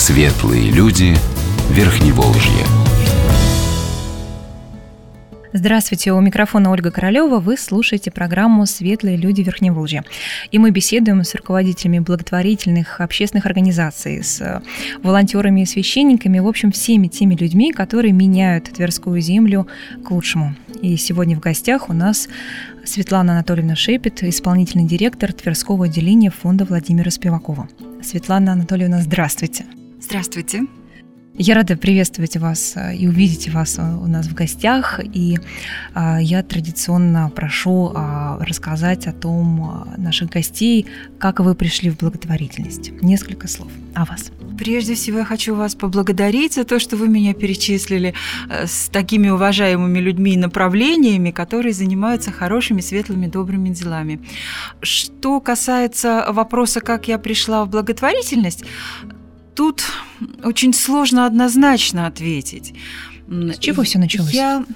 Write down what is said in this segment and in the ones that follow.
Светлые люди Верхневолжья. Здравствуйте, у микрофона Ольга Королева. Вы слушаете программу «Светлые люди Верхневолжья». И мы беседуем с руководителями благотворительных общественных организаций, с волонтерами и священниками, в общем, всеми теми людьми, которые меняют Тверскую землю к лучшему. И сегодня в гостях у нас Светлана Анатольевна Шепет, исполнительный директор Тверского отделения фонда Владимира Спивакова. Светлана Анатольевна, здравствуйте. Здравствуйте. Я рада приветствовать вас и увидеть вас у нас в гостях. И я традиционно прошу рассказать о том наших гостей, как вы пришли в благотворительность. Несколько слов о вас. Прежде всего, я хочу вас поблагодарить за то, что вы меня перечислили с такими уважаемыми людьми и направлениями, которые занимаются хорошими, светлыми, добрыми делами. Что касается вопроса, как я пришла в благотворительность, тут очень сложно однозначно ответить. С чего все началось?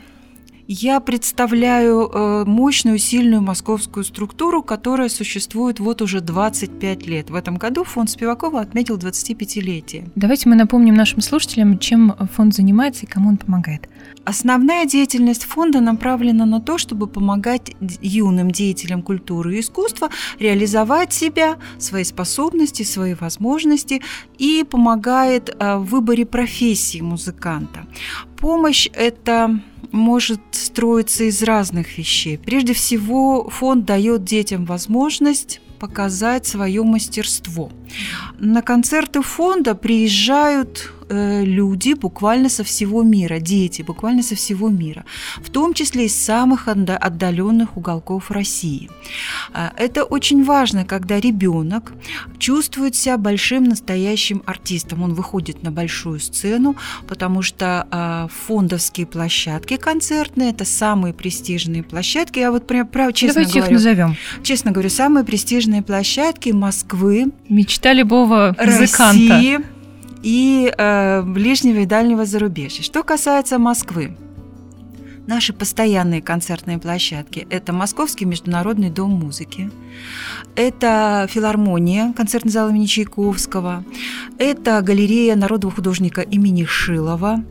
Я представляю мощную, сильную московскую структуру, которая существует вот уже 25 лет. В этом году фонд Спивакова отметил 25-летие. Давайте мы напомним нашим слушателям, чем фонд занимается и кому он помогает. Основная деятельность фонда направлена на то, чтобы помогать юным деятелям культуры и искусства реализовать себя, свои способности, свои возможности и помогает в выборе профессии музыканта. Помощь эта может строиться из разных вещей. Прежде всего, фонд дает детям возможность показать свое мастерство. На концерты фонда приезжают люди буквально со всего мира, дети буквально со всего мира, в том числе из самых отдаленных уголков России. Это очень важно, когда ребенок чувствует себя большим настоящим артистом. Он выходит на большую сцену, потому что фондовские площадки концертные – это самые престижные площадки. Я вот прям честно Давайте говорю, их назовем. Честно говорю, самые престижные площадки Москвы, Мечта любого музыканта. России и ближнего и дальнего зарубежья. Что касается Москвы, наши постоянные концертные площадки – это Московский международный дом музыки, это филармония, концертный зал имени Чайковского, это галерея народного художника имени Шилова,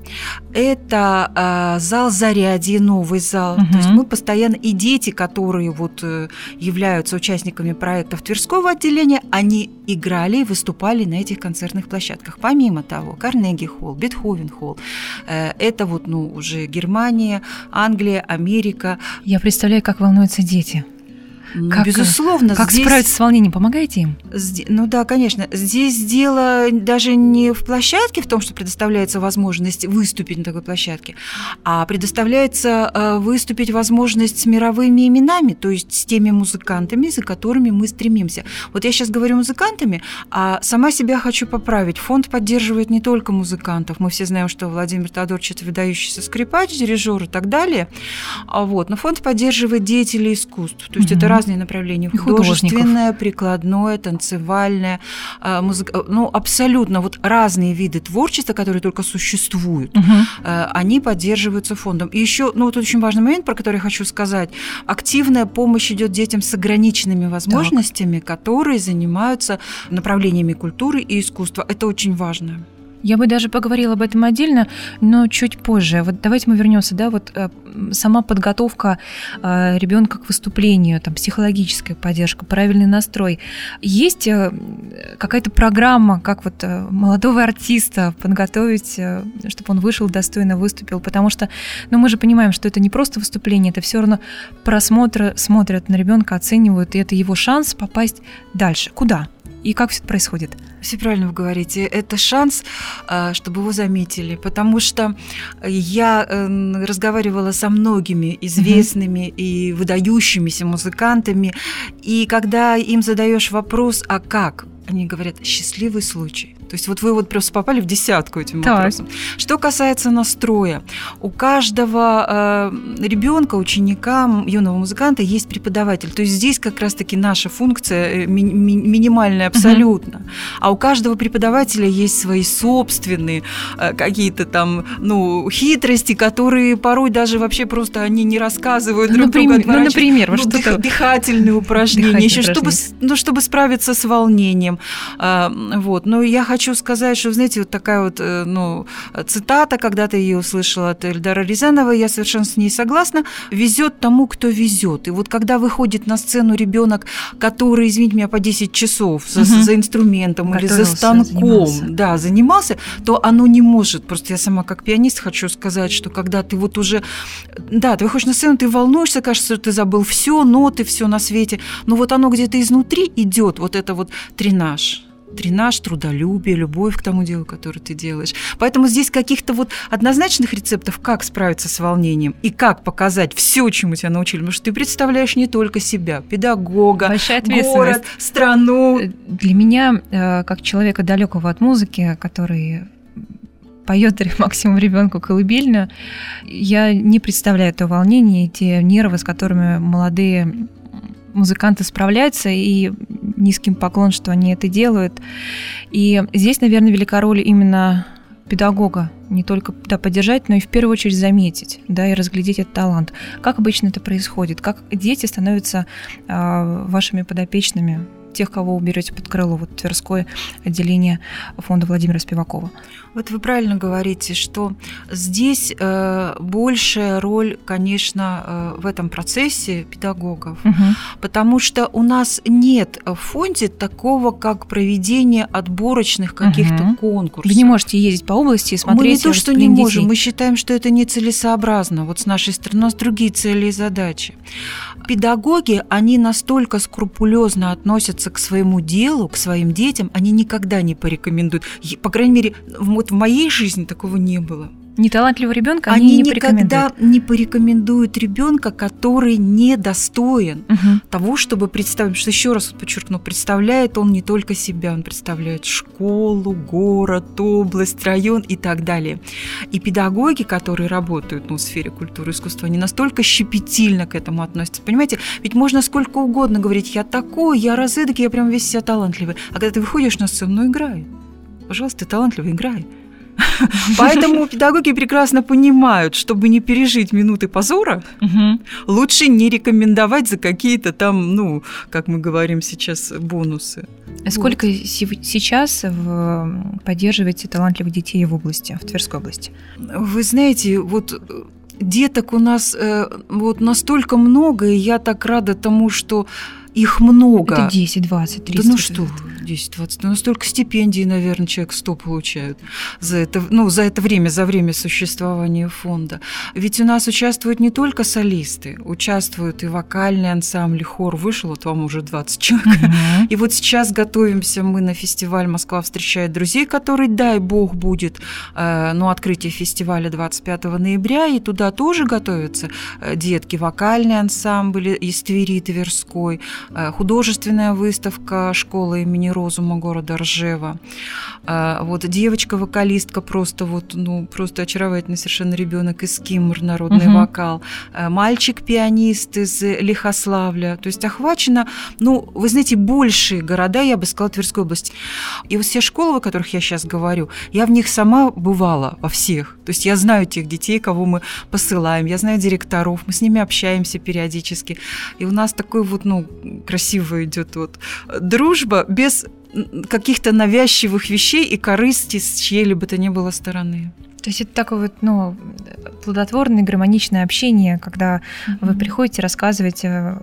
это зал Зарядье, новый зал. То есть мы постоянно, и дети, которые вот являются участниками проектов Тверского отделения, они играли и выступали на этих концертных площадках. Помимо того, Карнеги-холл, Бетховен-холл, это вот, уже Германия, Англия, Америка. Я представляю, как волнуются дети. Безусловно. Как справиться с волнением? Помогаете им? Ну да, конечно. Здесь дело даже не в площадке, в том, что предоставляется возможность выступить на такой площадке, а предоставляется выступить возможность с мировыми именами, то есть с теми музыкантами, за которыми мы стремимся. Вот я сейчас говорю музыкантами, а сама себя хочу поправить. Фонд поддерживает не только музыкантов. Мы все знаем, что Владимир Тодорович – это выдающийся скрипач, дирижер и так далее. Но фонд поддерживает деятелей искусств. То есть это разные направления: художественное, прикладное, танцевальное, абсолютно вот разные виды творчества, которые только существуют, они поддерживаются фондом. И еще, вот очень важный момент, про который я хочу сказать: активная помощь идет детям с ограниченными возможностями, которые занимаются направлениями культуры и искусства. Это очень важно. Я бы даже поговорила об этом отдельно, но чуть позже. Вот давайте мы вернемся, сама подготовка ребенка к выступлению, психологическая поддержка, правильный настрой. Есть какая-то программа, как молодого артиста подготовить, чтобы он вышел, достойно выступил? Потому что, мы же понимаем, что это не просто выступление, это все равно просмотры, смотрят на ребенка, оценивают, и это его шанс попасть дальше. Куда? И как все это происходит? Все правильно вы говорите. Это шанс, чтобы его заметили. Потому что я разговаривала со многими известными и выдающимися музыкантами, и когда им задаешь вопрос, а как? Они говорят: счастливый случай. То есть вот вы просто попали в десятку этим вопросом. Что касается настроя, у каждого ребенка, ученика, юного музыканта есть преподаватель. То есть здесь как раз-таки наша функция минимальная абсолютно. А у каждого преподавателя есть свои собственные какие-то хитрости, которые порой даже вообще просто они не рассказывают друг другу. Например, дыхательные упражнения, еще чтобы справиться с волнением. Но я хочу хочу сказать, что, знаете, вот такая вот цитата, когда-то ее услышала от Эльдара Рязанова, я совершенно с ней согласна: «Везет тому, кто везет». И вот когда выходит на сцену ребенок, который, извините меня, по 10 часов за инструментом или за станком занимался, то оно не может. Просто я сама как пианист хочу сказать, что когда ты вот уже, ты выходишь на сцену, ты волнуешься, кажется, что ты забыл все, ноты, все на свете, но вот оно где-то изнутри идет, вот это вот тренаж, трудолюбие, любовь к тому делу, которое ты делаешь. Поэтому здесь каких-то вот однозначных рецептов, как справиться с волнением и как показать все, чему тебя научили, потому что ты представляешь не только себя, педагога, город, страну. Для меня, как человека далекого от музыки, который поет максимум ребенку колыбельную, я не представляю то волнение и те нервы, с которыми молодые музыканты справляются, и низкий поклон, что они это делают. И здесь, наверное, велика роль именно педагога, не только поддержать, но и в первую очередь заметить, и разглядеть этот талант. Как обычно это происходит? Как дети становятся вашими подопечными, тех, кого вы берете под крыло, вот Тверское отделение фонда Владимира Спивакова? Вот вы правильно говорите, что здесь большая роль, конечно, в этом процессе педагогов, потому что у нас нет в фонде такого, как проведение отборочных каких-то конкурсов. Вы не можете ездить по области и смотреть. Мы не то, что не можем, мы считаем, что это нецелесообразно. Вот с нашей стороны у нас другие цели и задачи. Педагоги, они настолько скрупулезно относятся к своему делу, к своим детям, они никогда не порекомендуют. По крайней мере, вот в моей жизни такого не было. Неталантливого ребенка они не порекомендуют. Никогда не порекомендуют ребенка, который недостоин того, чтобы представить. Потому что, еще раз подчеркну, представляет он не только себя, он представляет школу, город, область, район и так далее. И педагоги, которые работают в сфере культуры и искусства, они настолько щепетильно к этому относятся. Понимаете, ведь можно сколько угодно говорить: я такой, я разыдакий, я прям весь себя талантливый. А когда ты выходишь на сцену, играй. Пожалуйста, ты талантливый, играй. Поэтому педагоги прекрасно понимают, чтобы не пережить минуты позора, лучше не рекомендовать за какие-то там, как мы говорим сейчас, бонусы. Сколько сейчас вы поддерживаете талантливых детей в области, в Тверской области? Вы знаете, вот деток у нас вот настолько много, и я так рада тому, что их много. Это 10, 20, 30. Да что 10, 20. У нас только стипендии, наверное, человек 100 получают за это время, за время существования фонда. Ведь у нас участвуют не только солисты, участвуют и вокальный ансамбль, хор вышел, вот вам уже 20 человек. И вот сейчас готовимся мы на фестиваль «Москва встречает друзей», который, дай бог, будет, открытие фестиваля 25 ноября, и туда тоже готовятся детки, вокальный ансамбль из Твери, Тверской, художественная выставка школы имени Розума города Ржева. Вот девочка-вокалистка, просто очаровательный совершенно ребенок из Кимр, народный вокал. Мальчик-пианист из Лихославля. То есть охвачено, вы знаете, большие города, я бы сказала, Тверской области. И вот все школы, о которых я сейчас говорю, я в них сама бывала, во всех. То есть я знаю тех детей, кого мы посылаем, я знаю директоров, мы с ними общаемся периодически. И у нас такой красиво идет дружба без каких-то навязчивых вещей и корысти с чьей-либо то ни было стороны. То есть это такое плодотворное, гармоничное общение, когда вы приходите, рассказываете.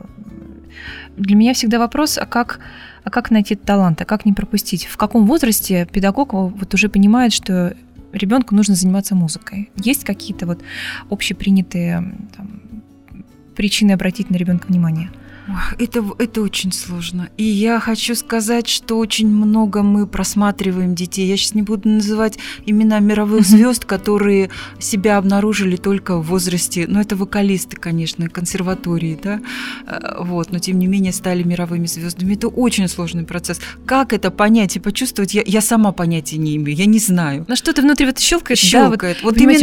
Для меня всегда вопрос, а как найти талант, а как не пропустить? В каком возрасте педагог уже понимает, что ребенку нужно заниматься музыкой? Есть какие-то общепринятые причины обратить на ребенка внимание? Это очень сложно. И я хочу сказать, что очень много мы просматриваем детей. Я сейчас не буду называть имена мировых звезд, которые себя обнаружили только в возрасте, это вокалисты, конечно, консерватории, но тем не менее стали мировыми звездами. Это очень сложный процесс. Как это понять и почувствовать, я сама понятия не имею, я не знаю. Что-то внутри щелкает. Щелкает.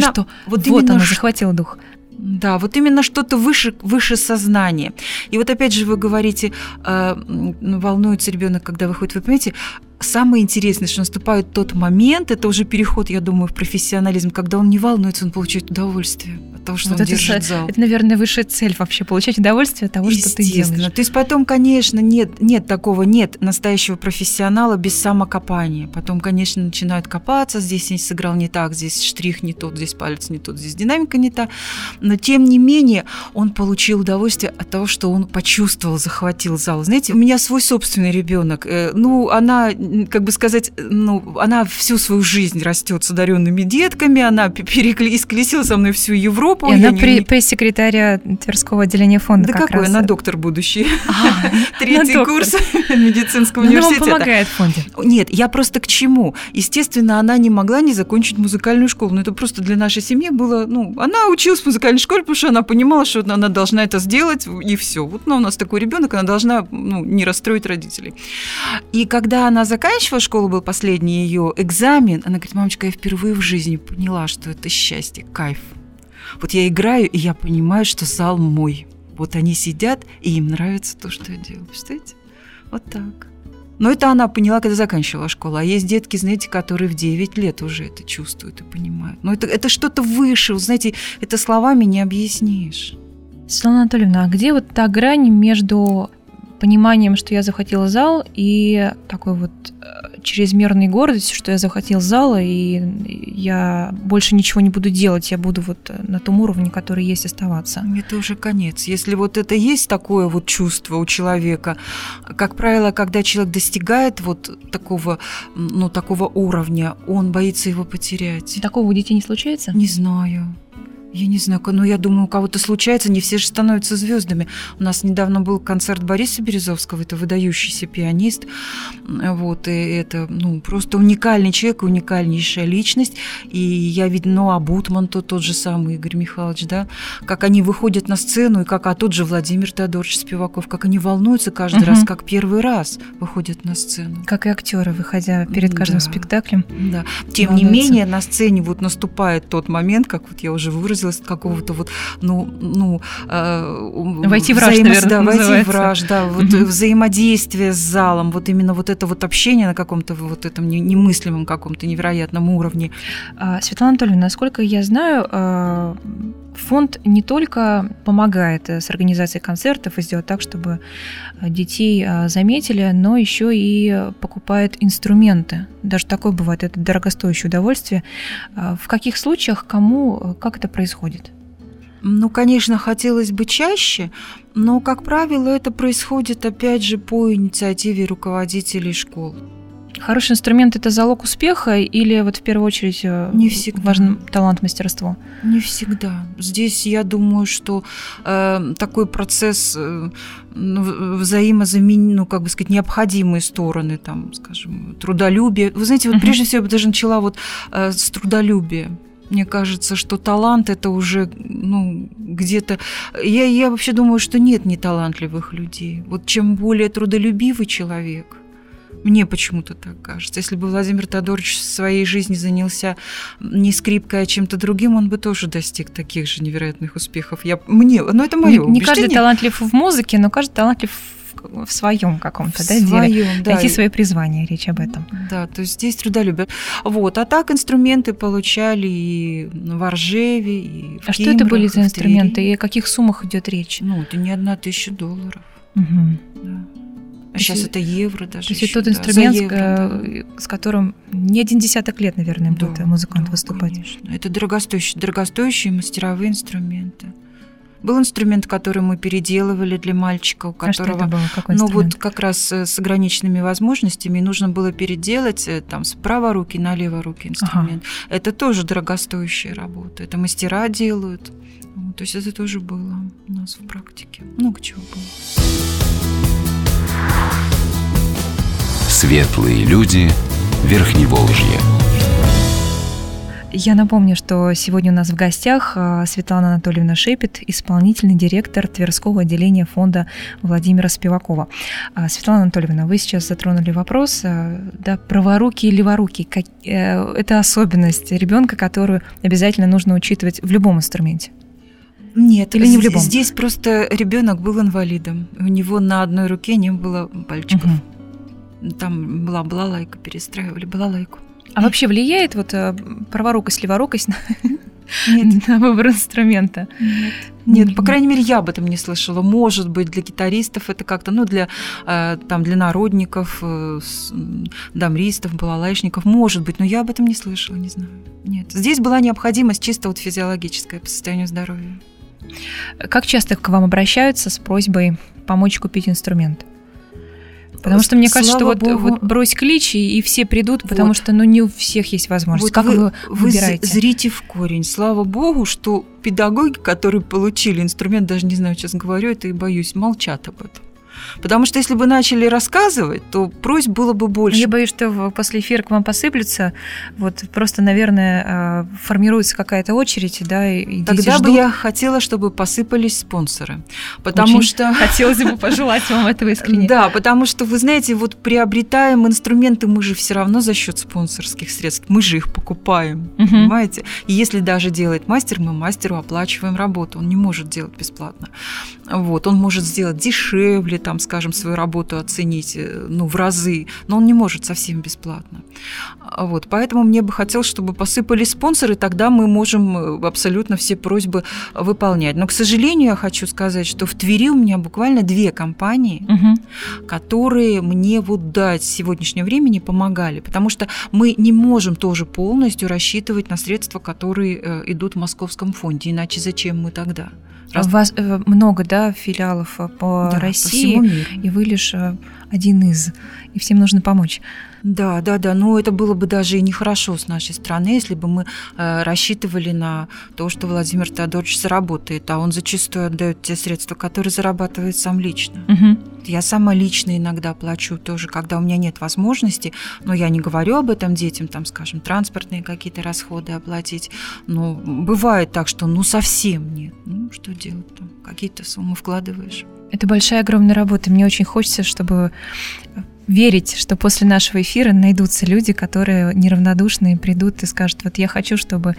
Оно захватило дух. Да, вот именно что-то выше сознания. И вот опять же вы говорите, волнуется ребенок, когда выходит. Вы понимаете, самое интересное, что наступает тот момент, это уже переход, я думаю, в профессионализм, когда он не волнуется, он получает удовольствие от от того, что он держит зал. Это, наверное, высшая цель вообще, получать удовольствие от того, что ты делаешь. То есть потом, конечно, нет настоящего профессионала без самокопания. Потом, конечно, начинают копаться, здесь я сыграл не так, здесь штрих не тот, здесь палец не тот, здесь динамика не та. Но, тем не менее, он получил удовольствие от того, что он почувствовал, захватил зал. Знаете, у меня свой собственный ребенок. Она, как бы сказать, она всю свою жизнь растет с одаренными детками, она исколесила со мной всю Европу. И она пресс-секретаря Тверского отделения фонда. Да какой? Она доктор будущий. Третий курс медицинского университета. Она вам помогает в фонде. Нет, я просто к чему? Естественно, она не могла не закончить музыкальную школу. Но это просто для нашей семьи было... она училась в музыкальной школе, потому что она понимала, что она должна это сделать, и все. Вот у нас такой ребенок, она должна не расстроить родителей. И когда она заканчивала школу, был последний ее экзамен, она говорит: мамочка, я впервые в жизни поняла, что это счастье, кайф. Вот я играю, и я понимаю, что зал мой. Вот они сидят, и им нравится то, что я делаю. Представляете? Вот так. Но это она поняла, когда заканчивала школу. А есть детки, знаете, которые в 9 лет уже это чувствуют и понимают. Но это что-то выше. Знаете, это словами не объяснишь. Светлана Анатольевна, а где вот та грань между пониманием, что я захватила зал, и такой вот чрезмерной гордостью, что я захватил зал, и я больше ничего не буду делать, я буду вот на том уровне, который есть, оставаться? Это уже конец. Если вот это есть такое вот чувство у человека, как правило, когда человек достигает вот такого уровня, он боится его потерять. Такого у детей не случается? Не знаю. Я не знаю, но я думаю, у кого-то случается, не все же становятся звездами. У нас недавно был концерт Бориса Березовского, это выдающийся пианист, вот, и это, просто уникальный человек, уникальнейшая личность, и я видела, Бутман тот же самый, Игорь Михайлович, да, как они выходят на сцену, и как, тот же Владимир Теодорович Спиваков, как они волнуются каждый раз, как первый раз выходят на сцену. Как и актеры, выходя перед каждым спектаклем. Да. Тем не менее, на сцене вот наступает тот момент, как вот я уже выразила, какого-то вот, войти в раж, наверное, войти в раж, да, вот взаимодействие с залом, вот именно вот это вот общение на каком-то вот этом немыслимом каком-то невероятном уровне. Светлана Анатольевна, насколько я знаю, фонд не только помогает с организацией концертов и сделать так, чтобы детей заметили, но еще и покупает инструменты. Даже такое бывает, это дорогостоящее удовольствие. В каких случаях, кому, как это происходит? Конечно, хотелось бы чаще, но, как правило, это происходит, опять же, по инициативе руководителей школ. Хороший инструмент – это залог успеха или вот в первую очередь не всегда важен талант, мастерство? Не всегда. Здесь я думаю, что такой процесс необходимые стороны, там, скажем, трудолюбие. Вы знаете, вот прежде всего я бы даже начала вот с трудолюбия. Мне кажется, что талант – это уже где-то… Я вообще думаю, что нет неталантливых людей. Вот чем более трудолюбивый человек, мне почему-то так кажется. Если бы Владимир Теодорович в своей жизни занялся не скрипкой, а чем-то другим, он бы тоже достиг таких же невероятных успехов. Это мое убеждение. Не каждый талантлив в музыке, но каждый талантлив в своем каком-то деле. Найти свое призвание, речь об этом. Да, то есть здесь трудолюбие. Вот. А так инструменты получали и в Ржеве, и в Кимрах. А что это были за инструменты? И о каких суммах идет речь? Это не $1000. Угу. Да. А сейчас это евро даже. То есть это тот инструмент, с которым не один десяток лет, наверное, будет музыкант выступать. Конечно. Это дорогостоящие мастеровые инструменты. Был инструмент, который мы переделывали для мальчика, у которого, что это было? Какой инструмент? Вот как раз с ограниченными возможностями, нужно было переделать там с праворуки на леворуки инструмент. Ага. Это тоже дорогостоящая работа. Это мастера делают. То есть это тоже было у нас в практике. Много чего было. Светлые люди Верхневолжья. Я напомню, что сегодня у нас в гостях Светлана Анатольевна Шепет, исполнительный директор Тверского отделения фонда Владимира Спивакова. Светлана Анатольевна, вы сейчас затронули вопрос, праворукий и леворукий. Это особенность ребенка, которую обязательно нужно учитывать в любом инструменте. Нет, или не в любом? Здесь просто ребенок был инвалидом. У него на одной руке не было пальчиков. Там была балалайка, перестраивали балалайку. А вообще влияет вот праворукость, леворукость Нет. на выбор инструмента. Нет, по крайней мере, я об этом не слышала. Может быть, для гитаристов это как-то, для народников, дамристов, балалайшников, может быть, но я об этом не слышала, не знаю. Нет. Здесь была необходимость чисто физиологическая по состоянию здоровья. Как часто к вам обращаются с просьбой помочь купить инструмент? Потому что мне кажется, что вот брось клич, и все придут, потому что не у всех есть возможность. Как вы выбираете? Вы зрите в корень. Слава богу, что педагоги, которые получили инструмент, даже не знаю, честно говорю, это и боюсь, молчат об этом. Потому что если бы начали рассказывать, то просьб было бы больше. Я боюсь, что после эфира к вам посыплются. Вот просто, наверное, формируется какая-то очередь, да, и тогда бы я хотела, чтобы посыпались спонсоры. Потому что хотелось бы пожелать вам этого искренне. Да, потому что, вы знаете, приобретаем инструменты мы же все равно за счет спонсорских средств. Мы же их покупаем, понимаете? И если даже делает мастер, мы мастеру оплачиваем работу. Он не может делать бесплатно. Он может сделать дешевле, скажем, свою работу оценить в разы, но он не может совсем бесплатно. Поэтому мне бы хотелось, чтобы посыпались спонсоры, тогда мы можем абсолютно все просьбы выполнять. Но, к сожалению, я хочу сказать, что в Твери у меня буквально 2 компании, которые мне до сегодняшнего времени помогали, потому что мы не можем тоже полностью рассчитывать на средства, которые идут в Московском фонде, иначе зачем мы тогда? У вас много, филиалов по России, по всему миру. И вы лишь один из, и всем нужно помочь. Да, но это было бы даже и нехорошо с нашей стороны, если бы мы рассчитывали на то, что Владимир Теодорович заработает, а он зачастую отдает те средства, которые зарабатывает сам лично. Я сама лично иногда плачу тоже, когда у меня нет возможности, но я не говорю об этом детям, скажем, транспортные какие-то расходы оплатить, но бывает так, что совсем нет. Что делать там? Какие-то суммы вкладываешь. Это большая, огромная работа. Мне очень хочется, чтобы верить, что после нашего эфира найдутся люди, которые неравнодушные придут и скажут: я хочу, чтобы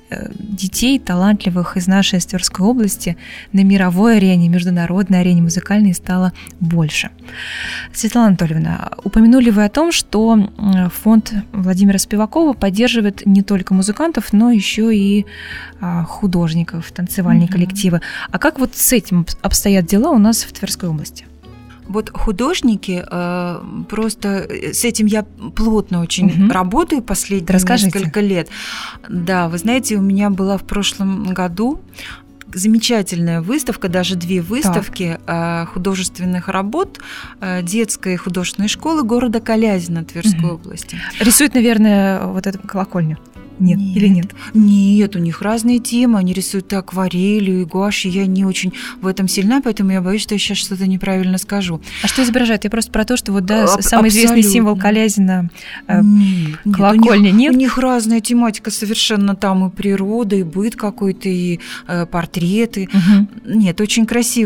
детей талантливых из нашей Тверской области на мировой арене, международной арене музыкальной стало больше. Светлана Анатольевна, упомянули вы о том, что фонд Владимира Спивакова поддерживает не только музыкантов, но еще и художников, танцевальные коллективы. А как с этим обстоят дела у нас в Тверской области? Художники, просто с этим я плотно очень работаю последние несколько лет. Да, вы знаете, у меня была в прошлом году замечательная выставка, даже 2 выставки художественных работ детской художественной школы города Калязина Тверской области. Рисует, наверное, эту колокольню. Нет, или нет? Нет, у них разные темы, они рисуют и акварелью, и гуашью, я не очень в этом сильна, поэтому я боюсь, что я сейчас что-то неправильно скажу. А что изображают? Я просто про то, что самый известный символ Калязина колокольня, нет? У них разная тематика совершенно, там и природа, и быт какой-то, и портреты. Нет, очень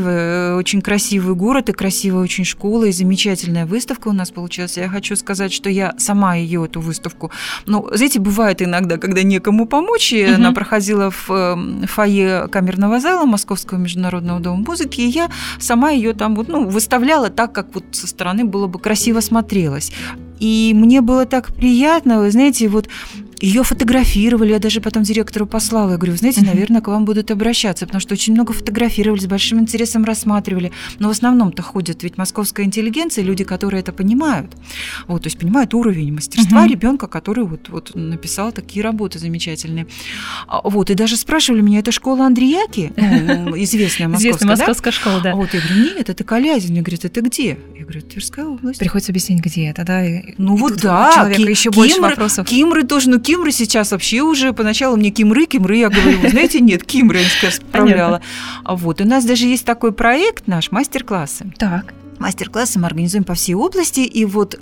красивый город, и красивая очень школа, и замечательная выставка у нас получилась. Я хочу сказать, что я сама эту выставку, знаете, бывает иногда, когда некому помочь, и она проходила в фойе камерного зала Московского международного дома музыки, и я сама ее там выставляла так, как со стороны было бы красиво смотрелось. И мне было так приятно, вы знаете, ее фотографировали, я даже потом директору послала. Я говорю: знаете, наверное, к вам будут обращаться, потому что очень много фотографировали, с большим интересом рассматривали. Но в основном-то ходят ведь московская интеллигенция, люди, которые это понимают. То есть понимают уровень мастерства ребенка, который написал такие работы замечательные. И даже спрашивали меня: это школа Андреяки, известная московская школа, да? Я говорю: нет, это Калязин. Мне говорят: это где? Я говорю: Тверская область. Приходится объяснить, где это, да? Да, человека еще больше вопросов. Кимры тоже, Кимры сейчас вообще уже, поначалу мне Кимры, я говорю: вы знаете, нет, Кимры, я справляла. У нас даже есть такой проект наш, мастер-классы. Так. Мастер-классы мы организуем по всей области, и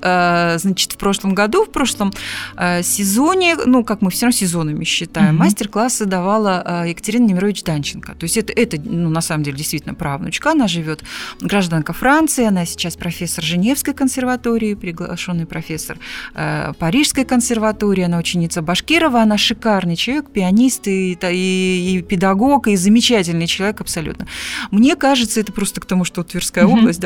в прошлом году, в прошлом сезоне, как мы все равно сезонами считаем, мастер-классы давала Екатерина Немирович Данченко. То есть это на самом деле действительно правнучка, она живет, гражданка Франции, она сейчас профессор Женевской консерватории, приглашенный профессор Парижской консерватории, она ученица Башкирова, она шикарный человек, пианист и педагог, и замечательный человек абсолютно. Мне кажется, это просто к тому, что Тверская область, да, где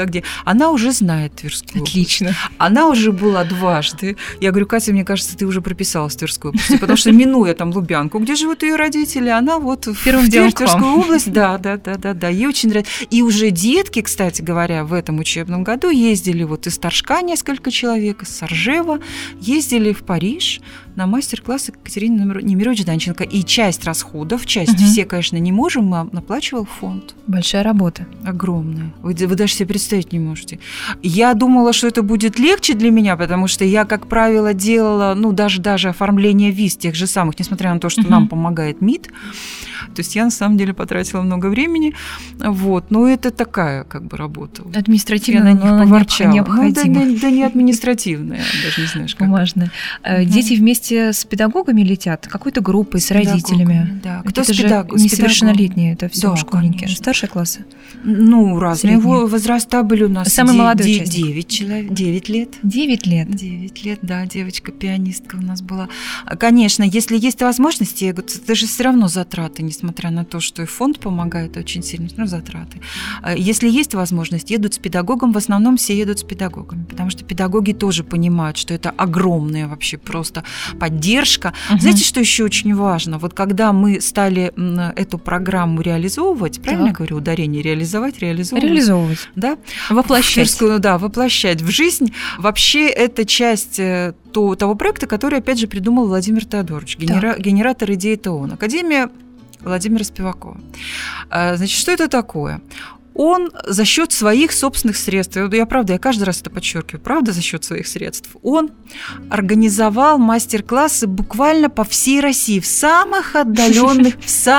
она уже знает Тверскую область. Отлично. Она уже была дважды. Я говорю: Катя, мне кажется, ты уже прописалась в Тверской области, потому что, минуя там Лубянку, где живут ее родители, она вот в Тверскую область. Да. Ей очень нравится. И уже детки, кстати говоря, в этом учебном году ездили вот из Торжка несколько человек, из Саржева, ездили в Париж на мастер-классы Екатерины Немирович Данченко. И часть расходов, все, конечно, не можем, оплачивал фонд. Большая работа. Огромная. Вы даже себе представить не можете. Я думала, что это будет легче для меня, потому что я, как правило, делала, даже оформление виз тех же самых, несмотря на то, что нам помогает МИД. То есть я, на самом деле, потратила много времени. Вот. Но это такая, работа. Административная, но необходима. Да не административная, даже не знаешь, как. Бумажная. Дети вместе с педагогами летят? Какой-то группой, с родителями? Да. Кто с педагогом? Несовершеннолетние, это все школьники. Конечно. Старшие классы? Разные возраста были у нас. Самый молодой часть? 9 лет. 9 лет? 9 лет, да, девочка-пианистка у нас была. Конечно, если есть возможности, я говорю, это же все равно затраты, несмотря на то, что и фонд помогает очень сильно, затраты. Если есть возможность, едут с педагогом, в основном все едут с педагогами, потому что педагоги тоже понимают, что это огромная вообще просто поддержка. Знаете, что еще очень важно? Вот когда мы стали эту программу реализовывать, правильно я говорю, ударение, реализовывать. Да? Воплощать. Воплощать в жизнь. Вообще это часть того проекта, который, опять же, придумал Владимир Теодорович, генератор идей ТОН, Академия Владимира Спивакова. Значит, что это такое? Он за счет своих собственных средств, я каждый раз это подчеркиваю, правда, за счет своих средств, он организовал мастер-классы буквально по всей России, в самых отдаленных,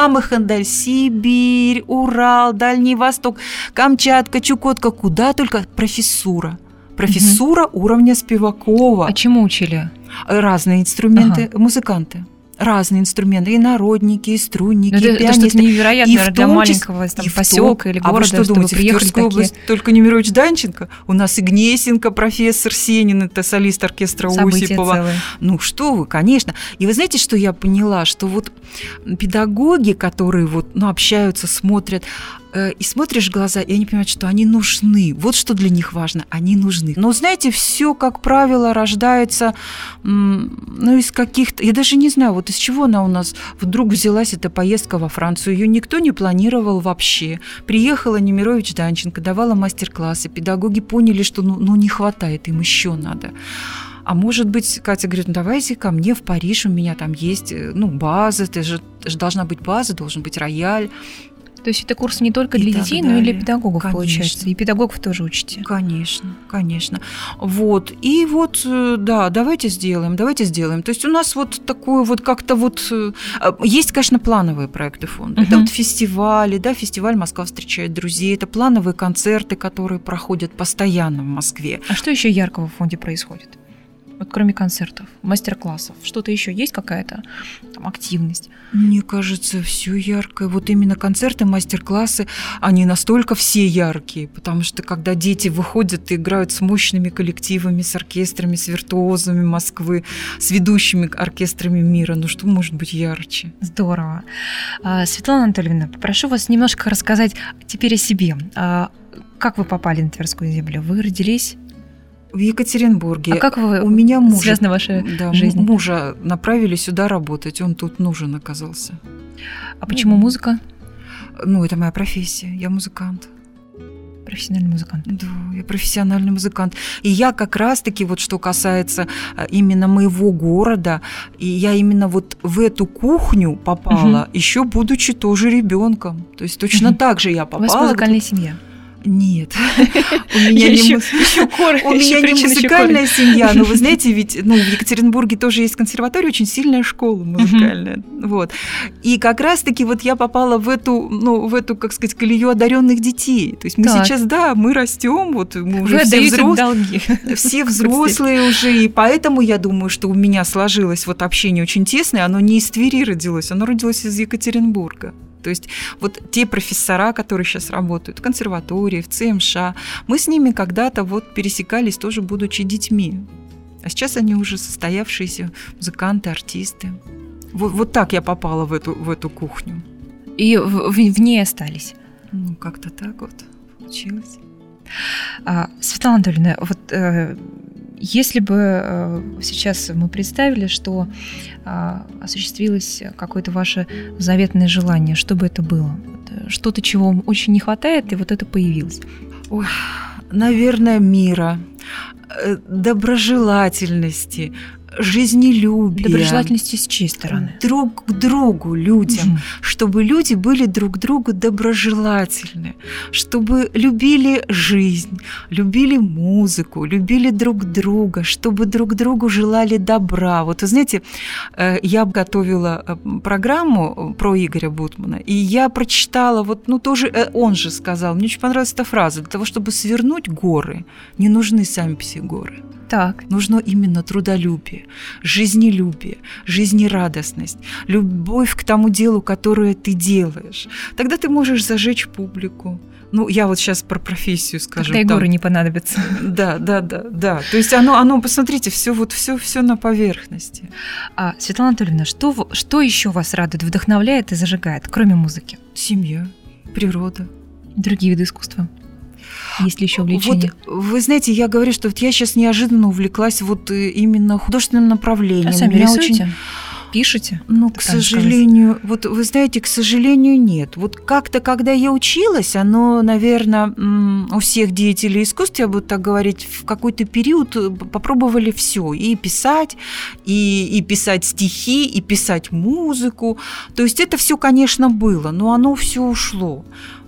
Сибирь, Урал, Дальний Восток, Камчатка, Чукотка, куда только, профессура уровня Спивакова. А чему учили? Разные инструменты, музыканты. Разные инструменты, и народники, и струнники, и пианисты. Это что-то невероятное для маленького поселка или города, вы что думаете, в Тверскую такие... область только Немирович Данченко? У нас и Гнесинка, профессор Сенин, это солист оркестра Осипова. Целые. Что вы, конечно. И вы знаете, что я поняла? Что вот педагоги, которые общаются, смотрят, и смотришь в глаза, и они понимают, что они нужны. Вот что для них важно, они нужны. Но, знаете, все, как правило, рождается из каких-то... Я даже не знаю, из чего она у нас вдруг взялась, эта поездка во Францию. Ее никто не планировал вообще. Приехала Немирович Данченко, давала мастер-классы. Педагоги поняли, что не хватает, им еще надо. А может быть, Катя говорит, давайте ко мне в Париж, у меня там есть база, это же должна быть база, должен быть рояль. То есть это курс не только для детей, но и для педагогов, получается. И педагогов тоже учите. Конечно. И давайте сделаем. То есть у нас такое как-то есть, конечно, плановые проекты фонда. Это фестивали, фестиваль «Москва встречает друзей», это плановые концерты, которые проходят постоянно в Москве. А что еще яркого в фонде происходит? Кроме концертов, мастер-классов, что-то еще есть, какая-то активность? Мне кажется, все яркое. Именно концерты, мастер-классы, они настолько все яркие, потому что когда дети выходят и играют с мощными коллективами, с оркестрами, с виртуозами Москвы, с ведущими оркестрами мира, что может быть ярче? Здорово. Светлана Анатольевна, попрошу вас немножко рассказать теперь о себе. Как вы попали на Тверскую землю? Вы родились... В Екатеринбурге. А как у меня связана ваша жизнь? Мужа направили сюда работать, он тут нужен оказался. А почему музыка? Это моя профессия, я музыкант. Профессиональный музыкант. Да, я профессиональный музыкант. И я как раз-таки, что касается именно моего города, и я именно в эту кухню попала, еще будучи тоже ребенком. То есть точно так же я попала. У вас музыкальная семья? Нет, у меня не музыкальная семья, но вы знаете, ведь в Екатеринбурге тоже есть консерватория, очень сильная школа музыкальная, И как раз-таки я попала в эту, как сказать, колею одаренных детей. То есть мы сейчас, мы растем, мы уже все взрослые уже, и поэтому я думаю, что у меня сложилось общение очень тесное, оно не из Твери родилось, оно родилось из Екатеринбурга. То есть те профессора, которые сейчас работают в консерватории, в ЦМШ, мы с ними когда-то пересекались тоже, будучи детьми. А сейчас они уже состоявшиеся музыканты, артисты. Так я попала в эту кухню. И в ней остались? Как-то так получилось. Светлана Анатольевна, вот если бы сейчас мы представили, что осуществилось какое-то ваше заветное желание, что бы это было? Что-то, чего вам очень не хватает, и вот это появилось. Ой, наверное, мира, доброжелательности, жизнелюбия. Доброжелательности с чьей стороны? Друг к другу, людям. Чтобы люди были друг к другу доброжелательны. Чтобы любили жизнь, любили музыку, любили друг друга. Чтобы друг другу желали добра. Вот вы знаете, я готовила программу про Игоря Бутмана, и я прочитала, тоже он же сказал, мне очень понравилась эта фраза: для того, чтобы свернуть горы, не нужны сами по себе горы. Так. Нужно именно трудолюбие, жизнелюбие, жизнерадостность, любовь к тому делу, которое ты делаешь. Тогда ты можешь зажечь публику. Я вот сейчас про профессию скажу. Тогда и горы не понадобятся. Да. То есть оно, посмотрите, все на поверхности. Светлана Анатольевна, что еще вас радует, вдохновляет и зажигает, кроме музыки? Семья, природа. Другие виды искусства? Есть ли еще увлечения? Вы знаете, я говорю, что я сейчас неожиданно увлеклась именно художественным направлением. А сами рисуете? Пишете? К сожалению, вы знаете, к сожалению, нет. Как-то, когда я училась, оно, наверное, у всех деятелей искусства, я буду так говорить, в какой-то период попробовали все: и писать, и писать стихи, и писать музыку. То есть это все, конечно, было, но оно все ушло.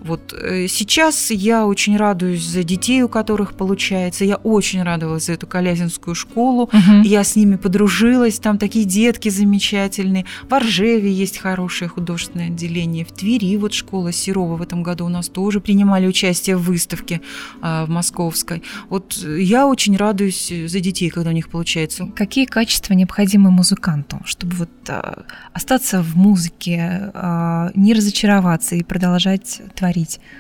Сейчас я очень радуюсь за детей, у которых получается. Я очень радовалась за эту Колязинскую школу. Я с ними подружилась. Там такие детки замечательные. В Оржеве есть хорошее художественное отделение. В Твери школа Серова в этом году у нас тоже принимали участие в выставке в Московской. Я очень радуюсь за детей, когда у них получается. Какие качества необходимы музыканту, чтобы остаться в музыке, не разочароваться и продолжать творить?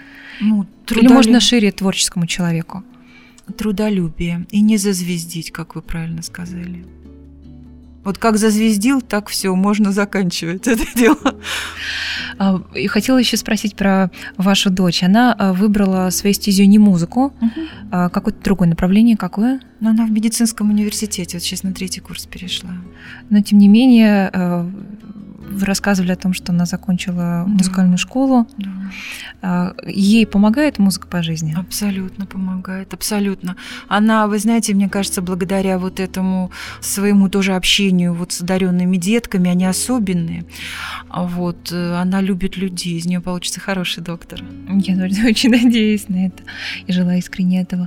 Или можно шире творческому человеку? Трудолюбие. И не зазвездить, как вы правильно сказали. Как зазвездил, так все, можно заканчивать это дело. И хотела еще спросить про вашу дочь. Она выбрала свою стезию не музыку, а какое-то другое направление. Какое? Она в медицинском университете, сейчас на 3-й курс перешла. Но тем не менее, вы рассказывали о том, что она закончила музыкальную школу. Да. Ей помогает музыка по жизни? Абсолютно помогает, абсолютно. Она, вы знаете, мне кажется, благодаря этому своему тоже общению с одаренными детками, они особенные. Она любит людей, из нее получится хороший доктор. Я очень надеюсь на это и желаю искренне этого.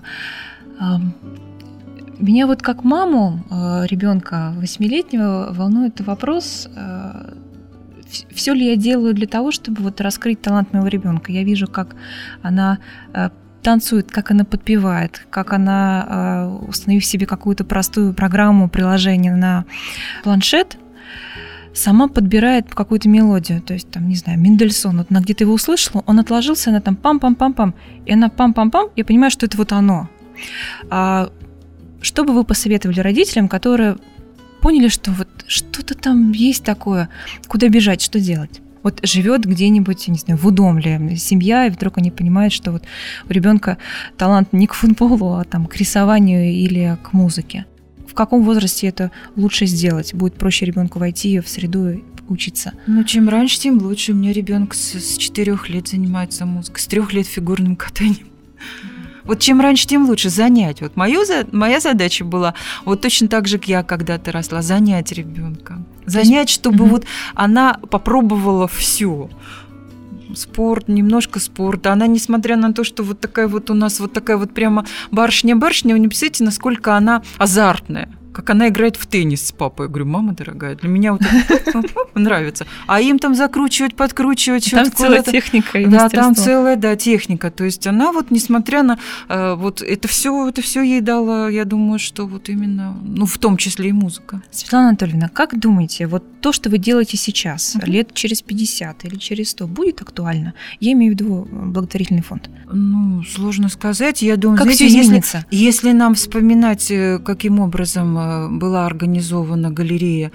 Меня как маму ребенка 8-летнего волнует вопрос: все ли я делаю для того, чтобы раскрыть талант моего ребенка. Я вижу, как она танцует, как она подпевает, как она, установив себе какую-то простую программу, приложение на планшет, сама подбирает какую-то мелодию. То есть, не знаю, Мендельсон. Она где-то его услышала, он отложился, она там пам-пам-пам-пам, и она пам-пам-пам, я понимаю, что это оно. Что бы вы посоветовали родителям, которые поняли, что что-то там есть такое, куда бежать, что делать? Живет где-нибудь, не знаю, в Удомле семья, и вдруг они понимают, что у ребенка талант не к футболу, а к рисованию или к музыке. В каком возрасте это лучше сделать? Будет проще ребенку войти в среду и учиться? Чем раньше, тем лучше. У меня ребенок с 4 лет занимается музыкой, с 3 лет фигурным катанием. Чем раньше, тем лучше занять. Моя задача была, точно так же, как я когда-то росла, занять ребенка. Занять, чтобы она попробовала все. Спорт, немножко спорта. Она, несмотря на то, что такая у нас такая прямо барышня-барышня, вы не представляете, насколько она азартная. Как она играет в теннис с папой. Я говорю: мама дорогая, для меня это нравится. А им там закручивать, подкручивать. Там целая техника и мастерство. Да, там целая техника. То есть она несмотря на это все ей дало, я думаю, что именно, в том числе и музыка. Светлана Анатольевна, как думаете, то, что вы делаете сейчас, лет через 50 или через 100, будет актуально? Я имею в виду благотворительный фонд. Сложно сказать. Я думаю, как знаете, все изменится? Если нам вспоминать, каким образом была организована галерея,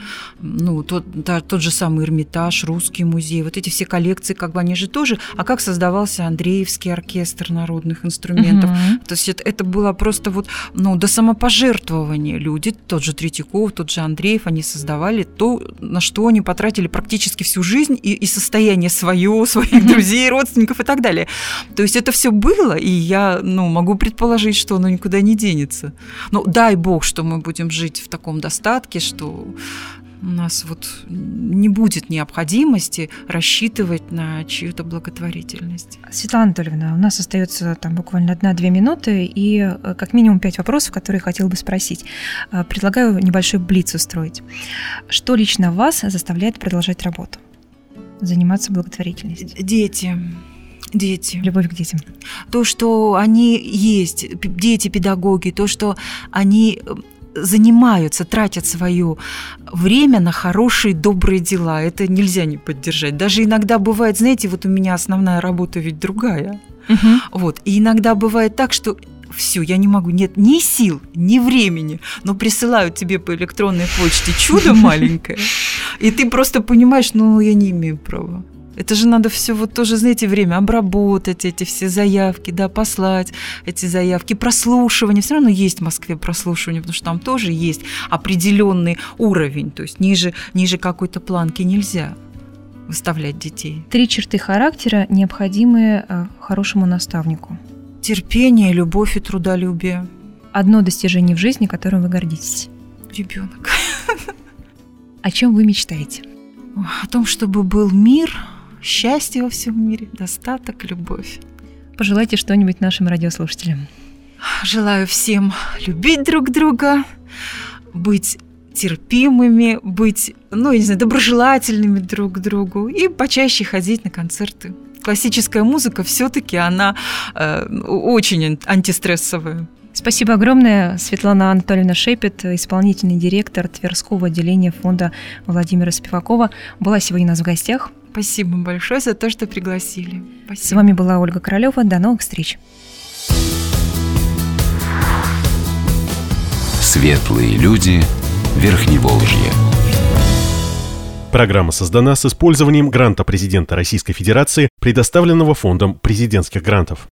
тот же самый Эрмитаж, Русский музей, вот эти все коллекции, как бы они же тоже, а как создавался Андреевский оркестр народных инструментов. То есть это было просто до самопожертвования. Люди, тот же Третьяков, тот же Андреев, они создавали то, на что они потратили практически всю жизнь и состояние свое, своих друзей, родственников и так далее. То есть это все было, и я могу предположить, что оно никуда не денется. Дай бог, что мы будем жить в таком достатке, что у нас не будет необходимости рассчитывать на чью-то благотворительность. Светлана Анатольевна, у нас остается буквально 1-2 минуты и как минимум 5 вопросов, которые я хотела бы спросить. Предлагаю небольшой блиц устроить. Что лично вас заставляет продолжать работу, заниматься благотворительностью? Дети. Любовь к детям. То, что они есть, дети-педагоги, то, что они занимаются, тратят свое время на хорошие, добрые дела. Это нельзя не поддержать. Даже иногда бывает, знаете, у меня основная работа ведь другая. И иногда бывает так, что все, я не могу, нет ни сил, ни времени, но присылают тебе по электронной почте чудо маленькое, и ты просто понимаешь, я не имею права. Это же надо все тоже, знаете, время обработать, эти все заявки, послать эти заявки, прослушивание. Все равно есть в Москве прослушивание, потому что там тоже есть определенный уровень, то есть ниже какой-то планки нельзя выставлять детей. 3 черты характера, необходимые хорошему наставнику. Терпение, любовь и трудолюбие. Одно достижение в жизни, которым вы гордитесь. Ребенок. О чем вы мечтаете? О том, чтобы был мир, счастье во всем мире, достаток, любовь. Пожелайте что-нибудь нашим радиослушателям. Желаю всем любить друг друга, быть терпимыми, быть, доброжелательными друг к другу и почаще ходить на концерты. Классическая музыка все-таки она очень антистрессовая. Спасибо огромное. Светлана Анатольевна Шепет, исполнительный директор Тверского отделения фонда Владимира Спивакова, была сегодня у нас в гостях. Спасибо большое за то, что пригласили. Спасибо. С вами была Ольга Королева. До новых встреч. Светлые люди Верхневолжья. Программа создана с использованием гранта президента Российской Федерации, предоставленного Фондом президентских грантов.